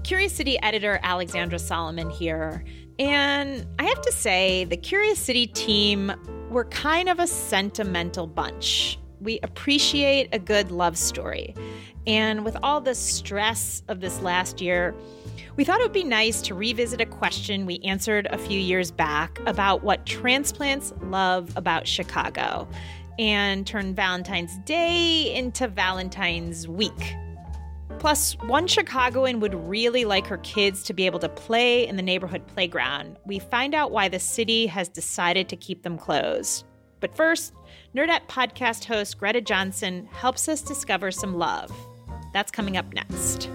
Curious City editor Alexandra Solomon here. And I have to say, the Curious City team were kind of a sentimental bunch. We appreciate a good love story. And with all the stress of this last year, we thought it would be nice to revisit a question we answered a few years back about what transplants love about Chicago and turn Valentine's Day into Valentine's Week. Plus, one Chicagoan would really like her kids to be able to play in the neighborhood playground. We find out why the city has decided to keep them closed. But first, Nerdette podcast host Greta Johnson helps us discover some love. That's coming up next.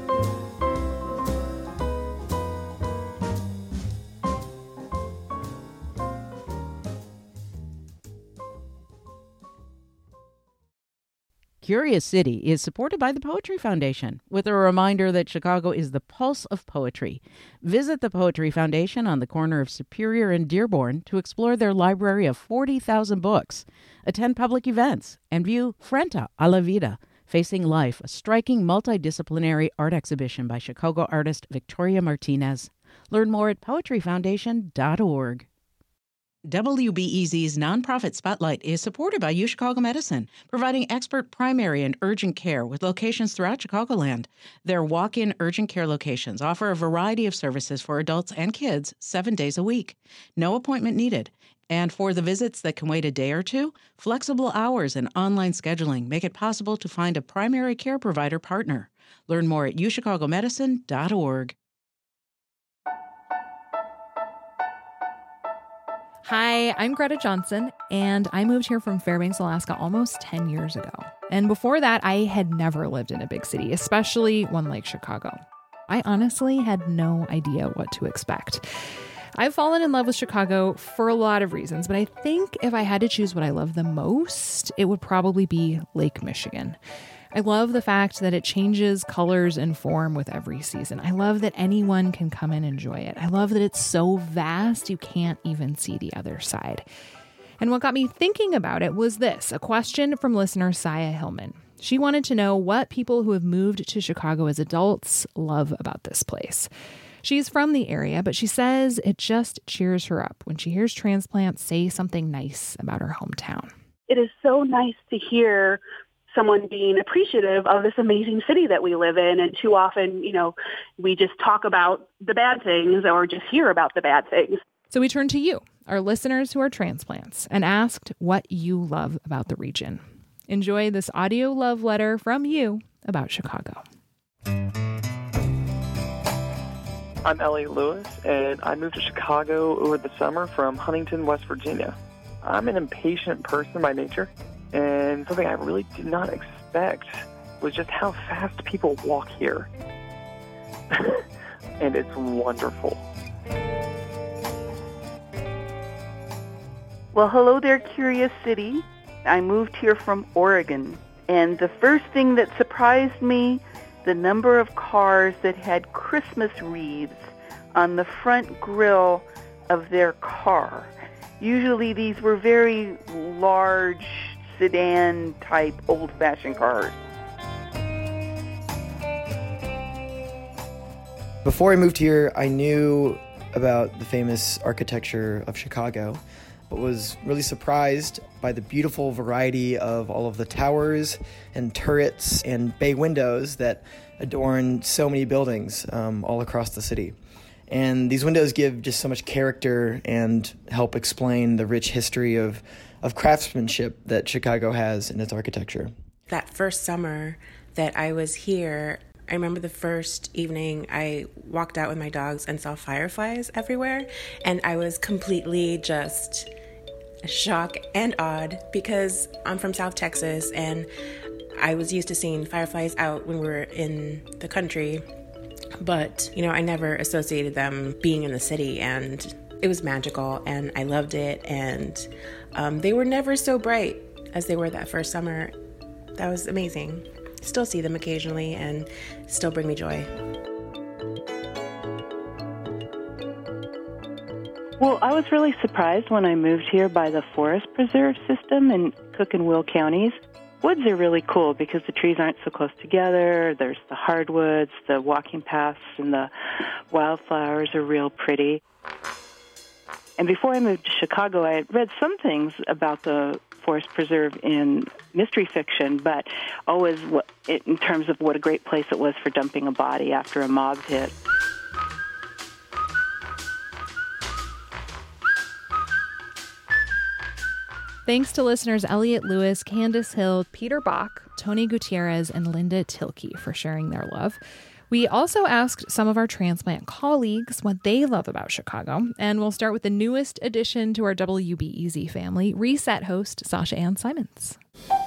Curious City is supported by the Poetry Foundation, with a reminder that Chicago is the pulse of poetry. Visit the Poetry Foundation on the corner of Superior and Dearborn to explore their library of 40,000 books, attend public events, and view Frente a la Vida, Facing Life, a striking multidisciplinary art exhibition by Chicago artist Victoria Martinez. Learn more at poetryfoundation.org. WBEZ's nonprofit Spotlight is supported by UChicago Medicine, providing expert primary and urgent care with locations throughout Chicagoland. Their walk-in urgent care locations offer a variety of services for adults and kids 7 days a week. No appointment needed. And for the visits that can wait a day or two, flexible hours and online scheduling make it possible to find a primary care provider partner. Learn more at uchicagomedicine.org. Hi, I'm Greta Johnson, and I moved here from Fairbanks, Alaska almost 10 years ago. And before that, I had never lived in a big city, especially one like Chicago. I honestly had no idea what to expect. I've fallen in love with Chicago for a lot of reasons, but I think if I had to choose what I love the most, it would probably be Lake Michigan. I love the fact that it changes colors and form with every season. I love that anyone can come and enjoy it. I love that it's so vast you can't even see the other side. And what got me thinking about it was this, a question from listener Saya Hillman. She wanted to know what people who have moved to Chicago as adults love about this place. She's from the area, but she says it just cheers her up when she hears transplants say something nice about her hometown. It is so nice to hear someone being appreciative of this amazing city that we live in. And too often, we just talk about the bad things or just hear about the bad things. So we turned to you, our listeners who are transplants, and asked what you love about the region. Enjoy this audio love letter from you about Chicago. I'm Ellie Lewis, and I moved to Chicago over the summer from Huntington, West Virginia. I'm an impatient person by nature. And something I really did not expect was just how fast people walk here. And it's wonderful. Well, hello there, Curious City. I moved here from Oregon. And the first thing that surprised me, the number of cars that had Christmas wreaths on the front grille of their car. Usually these were very large sedan-type old-fashioned cars. Before I moved here, I knew about the famous architecture of Chicago, but was really surprised by the beautiful variety of all of the towers and turrets and bay windows that adorn so many buildings all across the city. And these windows give just so much character and help explain the rich history of craftsmanship that Chicago has in its architecture. That first summer that I was here, I remember the first evening I walked out with my dogs and saw fireflies everywhere, and I was completely just shocked and awed because I'm from South Texas and I was used to seeing fireflies out when we were in the country, but I never associated them being in the city, and it was magical and I loved it, and they were never so bright as they were that first summer. That was amazing. Still see them occasionally and still bring me joy. Well, I was really surprised when I moved here by the Forest Preserve system in Cook and Will counties. woods are really cool because the trees aren't so close together. There's the hardwoods, the walking paths, and the wildflowers are real pretty. And before I moved to Chicago, I had read some things about the Forest Preserve in mystery fiction, but always in terms of what a great place it was for dumping a body after a mob hit. Thanks to listeners Elliot Lewis, Candace Hill, Peter Bach, Tony Gutierrez, and Linda Tilke for sharing their love. We also asked some of our transplant colleagues what they love about Chicago, and we'll start with the newest addition to our WBEZ family, Reset host Sasha Ann Simons.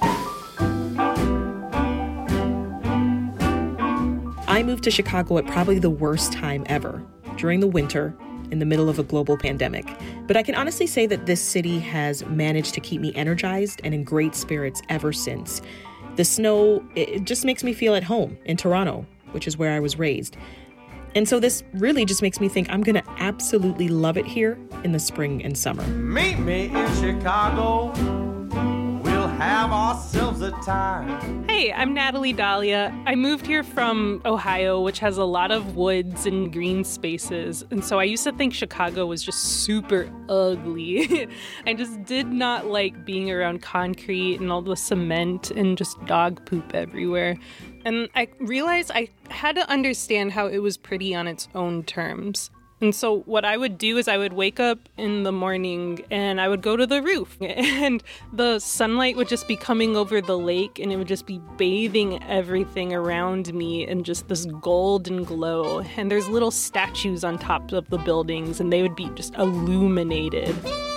I moved to Chicago at probably the worst time ever, during the winter, in the middle of a global pandemic. But I can honestly say that this city has managed to keep me energized and in great spirits ever since. The snow, it just makes me feel at home in Toronto, which is where I was raised. And so this really just makes me think I'm going to absolutely love it here in the spring and summer. Meet me in Chicago. We'll have ourselves a time. Hey, I'm Natalie Dahlia. I moved here from Ohio, which has a lot of woods and green spaces. And so I used to think Chicago was just super ugly. I just did not like being around concrete and all the cement and just dog poop everywhere. And I realized I had to understand how it was pretty on its own terms. And so what I would do is I would wake up in the morning and I would go to the roof and the sunlight would just be coming over the lake and it would just be bathing everything around me in just this golden glow. And there's little statues on top of the buildings and they would be just illuminated.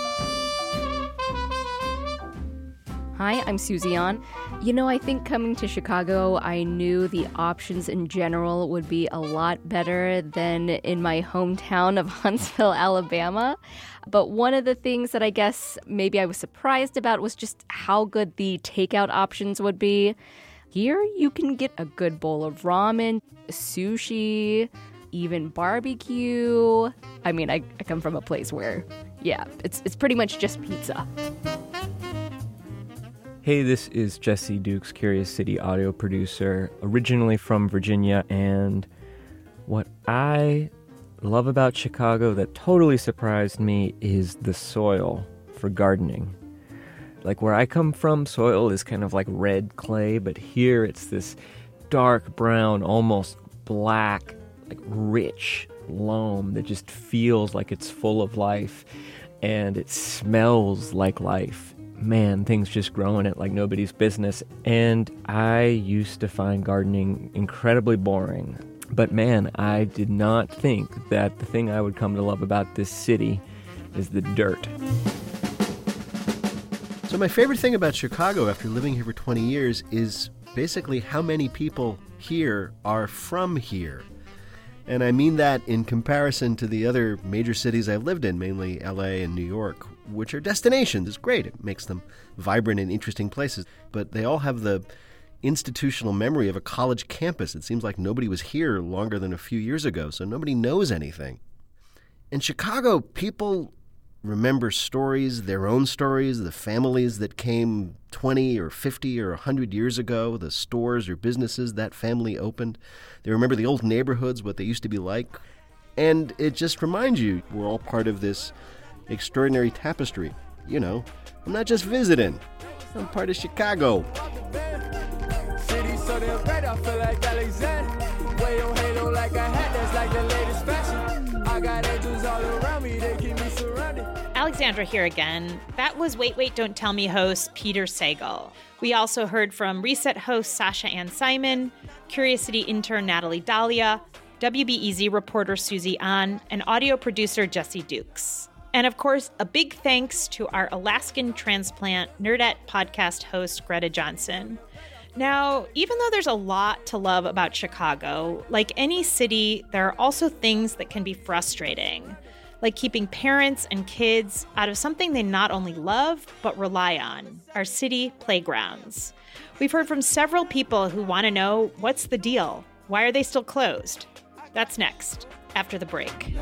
Hi, I'm Susie An. You know, I think coming to Chicago, I knew the options in general would be a lot better than in my hometown of Huntsville, Alabama. But one of the things that I guess maybe I was surprised about was just how good the takeout options would be. Here, you can get a good bowl of ramen, sushi, even barbecue. I mean, I come from a place where, yeah, it's pretty much just pizza. Hey, this is Jesse Dukes, Curious City audio producer, originally from Virginia, and what I love about Chicago that totally surprised me is the soil for gardening. Like where I come from, soil is kind of like red clay, but here it's this dark brown, almost black, like rich loam that just feels like it's full of life, and it smells like life. Man, things just grow in it like nobody's business. And I used to find gardening incredibly boring. But man, I did not think that the thing I would come to love about this city is the dirt. So my favorite thing about Chicago after living here for 20 years is basically how many people here are from here. And I mean that in comparison to the other major cities I've lived in, mainly LA and New York, which are destinations. It's great. It makes them vibrant and interesting places. But they all have the institutional memory of a college campus. It seems like nobody was here longer than a few years ago, so nobody knows anything. In Chicago, people remember stories, their own stories, the families that came 20 or 50 or 100 years ago, the stores or businesses that family opened. They remember the old neighborhoods, what they used to be like. And it just reminds you, we're all part of this extraordinary tapestry. You know, I'm not just visiting. I'm part of Chicago. City so damn great, I feel like Alexander. Way on halo like a hat, that's like the latest fashion. I got angels all around me, they keep me surrounded. Alexandra here again. That was Wait, Wait, Don't Tell Me host Peter Sagal. We also heard from Reset host Sasha Ann Simon, Curious City intern Natalie Dahlia, WBEZ reporter Susie An, and audio producer Jesse Dukes. And of course, a big thanks to our Alaskan transplant Nerdette podcast host Greta Johnson. Now, even though there's a lot to love about Chicago, like any city, there are also things that can be frustrating, like keeping parents and kids out of something they not only love, but rely on, our city playgrounds. We've heard from several people who want to know, what's the deal? Why are they still closed? That's next, after the break.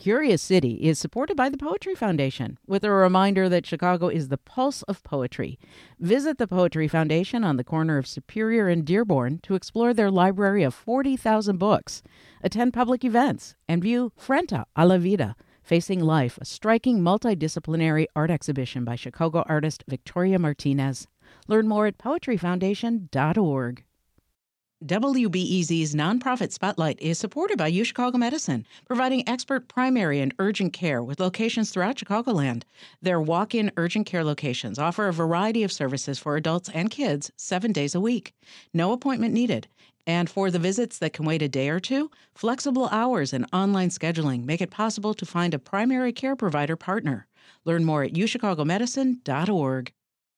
Curious City is supported by the Poetry Foundation, with a reminder that Chicago is the pulse of poetry. Visit the Poetry Foundation on the corner of Superior and Dearborn to explore their library of 40,000 books, attend public events, and view Frente a la Vida, Facing Life, a striking multidisciplinary art exhibition by Chicago artist Victoria Martinez. Learn more at poetryfoundation.org. WBEZ's nonprofit Spotlight is supported by UChicago Medicine, providing expert primary and urgent care with locations throughout Chicagoland. Their walk-in urgent care locations offer a variety of services for adults and kids 7 days a week. No appointment needed. And for the visits that can wait a day or two, flexible hours and online scheduling make it possible to find a primary care provider partner. Learn more at uchicagomedicine.org.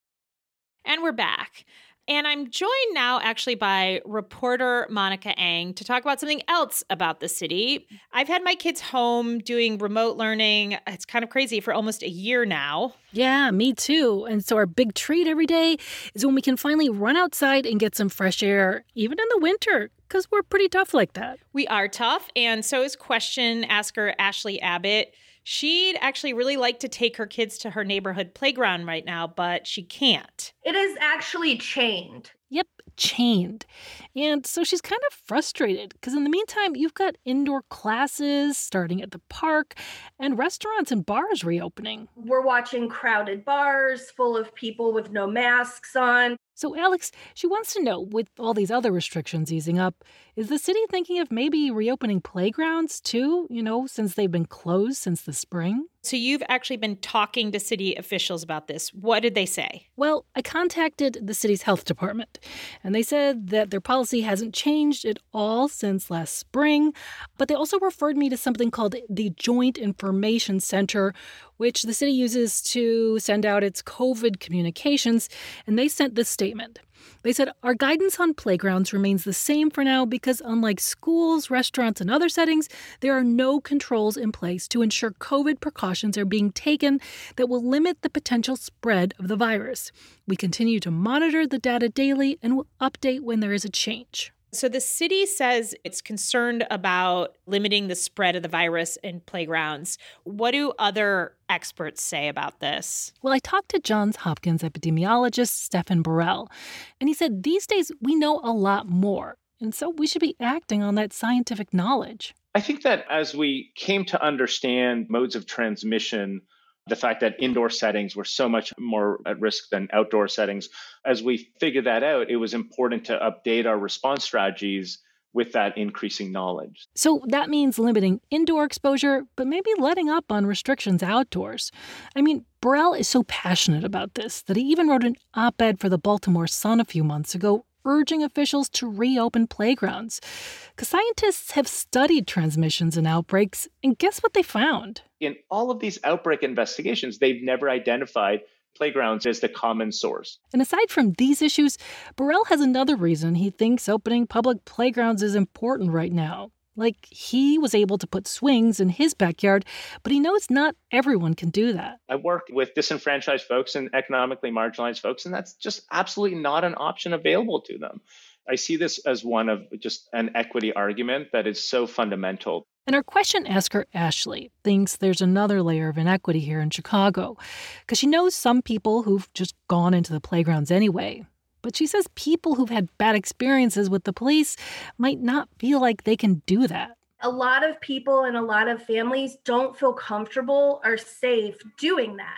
And we're back. And I'm joined now actually by reporter Monica Eng to talk about something else about the city. I've had my kids home doing remote learning. It's kind of crazy for almost a year now. Yeah, me too. And so our big treat every day is when we can finally run outside and get some fresh air, even in the winter, because we're pretty tough like that. We are tough. And so is question asker Ashley Abbott. She'd actually really like to take her kids to her neighborhood playground right now, but she can't. It is actually chained. Yep, chained. And so she's kind of frustrated because in the meantime, you've got indoor classes starting at the park and restaurants and bars reopening. We're watching crowded bars full of people with no masks on. So Alex, she wants to know, with all these other restrictions easing up, is the city thinking of maybe reopening playgrounds too, since they've been closed since the spring? So you've actually been talking to city officials about this. What did they say? Well, I contacted the city's health department, and they said that their policy hasn't changed at all since last spring, but they also referred me to something called the Joint Information Center, which the city uses to send out its COVID communications, and they sent this statement. They said, our guidance on playgrounds remains the same for now because unlike schools, restaurants, and other settings, there are no controls in place to ensure COVID precautions are being taken that will limit the potential spread of the virus. We continue to monitor the data daily and will update when there is a change. So the city says it's concerned about limiting the spread of the virus in playgrounds. What do other experts say about this? Well, I talked to Johns Hopkins epidemiologist Stephen Burrell, and he said these days we know a lot more, and so we should be acting on that scientific knowledge. I think that as we came to understand modes of transmission, the fact that indoor settings were so much more at risk than outdoor settings, as we figured that out, it was important to update our response strategies with that increasing knowledge. So that means limiting indoor exposure, but maybe letting up on restrictions outdoors. I mean, Burrell is so passionate about this that he even wrote an op-ed for the Baltimore Sun a few months ago urging officials to reopen playgrounds. Because scientists have studied transmissions and outbreaks, and guess what they found? In all of these outbreak investigations, they've never identified playgrounds as the common source. And aside from these issues, Burrell has another reason he thinks opening public playgrounds is important right now. Like, he was able to put swings in his backyard, but he knows not everyone can do that. I work with disenfranchised folks and economically marginalized folks, and that's just absolutely not an option available to them. I see this as one of just an equity argument that is so fundamental. And our question asker, Ashley, thinks there's another layer of inequity here in Chicago, because she knows some people who've just gone into the playgrounds anyway. But she says people who've had bad experiences with the police might not feel like they can do that. A lot of people and a lot of families don't feel comfortable or safe doing that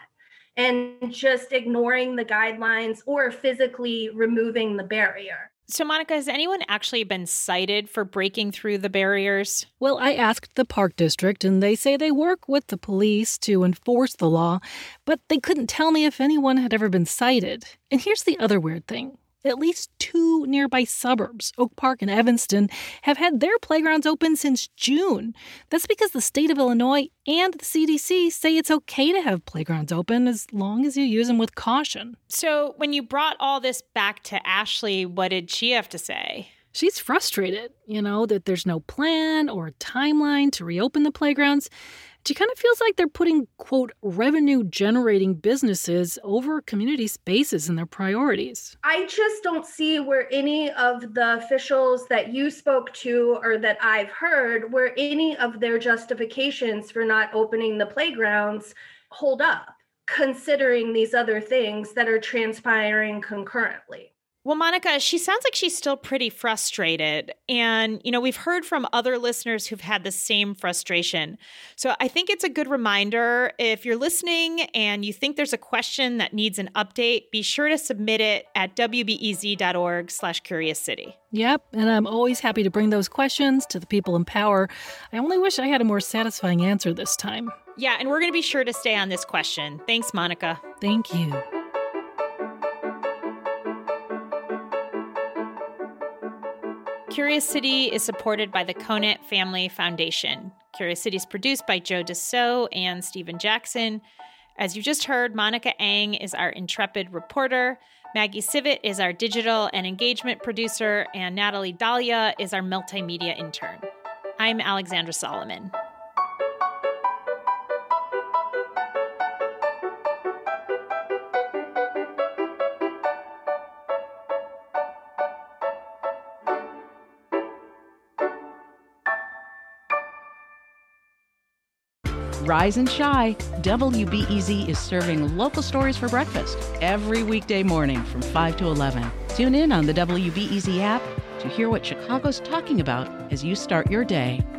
and just ignoring the guidelines or physically removing the barrier. So, Monica, has anyone actually been cited for breaking through the barriers? Well, I asked the Park District, and they say they work with the police to enforce the law, but they couldn't tell me if anyone had ever been cited. And here's the other weird thing. At least 2 nearby suburbs, Oak Park and Evanston, have had their playgrounds open since June. That's because the state of Illinois and the CDC say it's okay to have playgrounds open as long as you use them with caution. So when you brought all this back to Ashley, what did she have to say? She's frustrated, that there's no plan or timeline to reopen the playgrounds. She kind of feels like they're putting, quote, revenue-generating businesses over community spaces in their priorities. I just don't see where any of the officials that you spoke to or that I've heard, where any of their justifications for not opening the playgrounds hold up, considering these other things that are transpiring concurrently. Well, Monica, she sounds like she's still pretty frustrated. And, we've heard from other listeners who've had the same frustration. So I think it's a good reminder. If you're listening and you think there's a question that needs an update, be sure to submit it at wbez.org/Curious City. Yep, and I'm always happy to bring those questions to the people in power. I only wish I had a more satisfying answer this time. Yeah, and we're going to be sure to stay on this question. Thanks, Monica. Thank you. Curious City is supported by the Conant Family Foundation. Curious City is produced by Joe Dassault and Stephen Jackson. As you just heard, Monica Eng is our intrepid reporter, Maggie Sivit is our digital and engagement producer, and Natalie Dahlia is our multimedia intern. I'm Alexandra Solomon. Rise and shine. WBEZ is serving local stories for breakfast every weekday morning from 5 to 11. Tune in on the WBEZ app to hear what Chicago's talking about as you start your day.